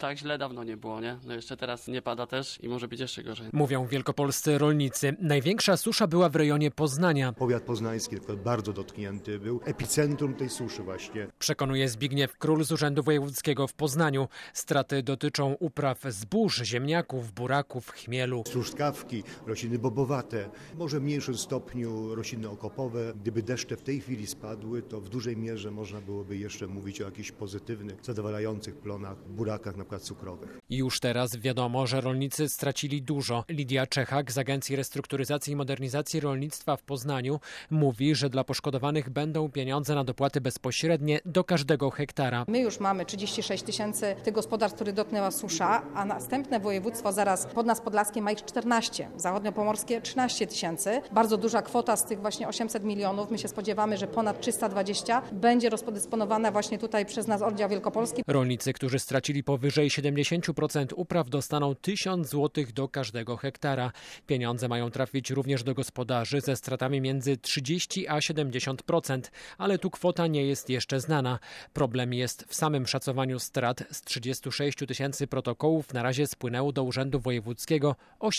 Tak źle dawno nie było, nie? No jeszcze teraz nie pada też i może być jeszcze gorzej. Mówią wielkopolscy rolnicy. Największa susza była w rejonie Poznania. Powiat poznański bardzo dotknięty był, epicentrum tej suszy właśnie. Przekonuje Zbigniew Król z Urzędu Wojewódzkiego w Poznaniu. Straty dotyczą upraw zbóż, ziemniaków, buraków, chmielu. Truskawki, rośliny bobowate, może w mniejszym stopniu rośliny okopowe. Gdyby deszcze w tej chwili spadły, to w dużej mierze można byłoby jeszcze mówić o jakichś pozytywnych, zadowalających plonach, burakach na przykład cukrowych. Już teraz wiadomo, że rolnicy stracili dużo. Lidia Czechak z Agencji Restrukturyzacji i Modernizacji Rolnictwa w Poznaniu mówi, że dla poszkodowanych będą pieniądze na dopłaty bezpośrednie do każdego hektara. My już mamy 36 000 tych gospodarstw, które dotknęła susza, a następne województwo zaraz pod nas podlaskie ma ich 14, zachodniopomorskie 13 000. Bardzo duża kwota z tych właśnie 800 milionów. My się spodziewamy, że ponad 320 będzie rozdysponowana właśnie tutaj przez nas oddział wielkopolski. Rolnicy, którzy stracili powyżej 70% upraw, dostaną 1000 zł do każdego hektara. Pieniądze mają trafić również do gospodarzy ze stratami między 30 a 70%, ale tu kwota nie jest jeszcze znana. Problem jest w samym szacowaniu strat. Z 36 000 protokołów na razie spłynęło do Urzędu Wojewódzkiego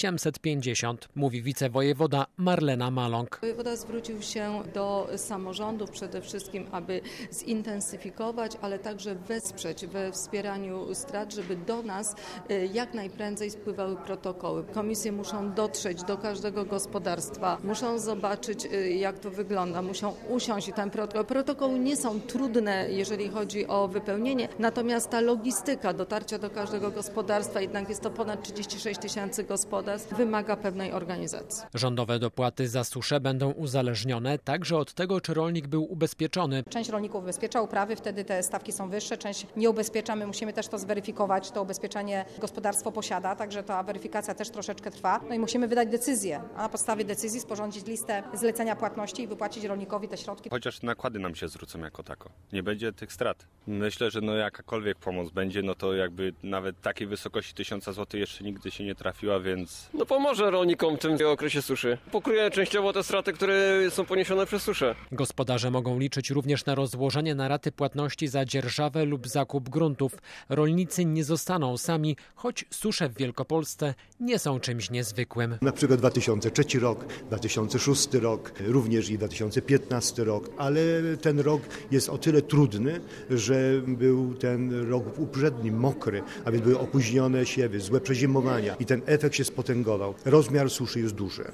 850, mówi wicewojewoda Marlena Maląg. Wojewoda zwrócił się do samorządów przede wszystkim, aby zintensyfikować, ale także wesprzeć we wspieraniu strat, żeby do nas jak najprędzej spływały protokoły. Komisje muszą dotrzeć do każdego gospodarstwa, muszą zobaczyć, jak to wygląda, muszą usiąść i ten protokół. Protokoły nie są trudne, jeżeli chodzi o wypełnienie, natomiast ta logistyka dotarcia do każdego gospodarstwa, jednak jest to ponad 36 000 gospodarstw, wymaga pewnej organizacji. Rządowe dopłaty za suszę będą uzależnione także od tego, czy rolnik był ubezpieczony. Część rolników ubezpiecza uprawy, wtedy te stawki są wyższe, część nie ubezpiecza. My musimy też to zweryfikować, to ubezpieczenie gospodarstwo posiada, także ta weryfikacja też troszeczkę trwa. No i musimy wydać decyzję, a na podstawie decyzji sporządzić listę zlecenia płatności i wypłacić rolnikowi te środki. Chociaż nakłady nam się zwrócą jako tako. Nie będzie tych strat. Myślę, że jakakolwiek pomoc będzie, to jakby nawet takiej wysokości 1000 zł jeszcze nigdy się nie trafiła, więc... Pomoże rolnikom w tym okresie suszy. Pokryje częściowo te straty, które są poniesione przez suszę. Gospodarze mogą liczyć również na rozłożenie na raty płatności za dzierżawę lub zakup gruntów. Rolnicy nie zostaną sami, choć susze w Wielkopolsce nie są czymś niezwykłym. Na przykład 2003 rok, 2006 rok, również i 2015 rok, ale ten rok jest o tyle trudny, że był ten rok uprzedni mokry, a więc były opóźnione siewy, złe przezimowania i ten efekt się spotęgował. Rozmiar suszy jest duży.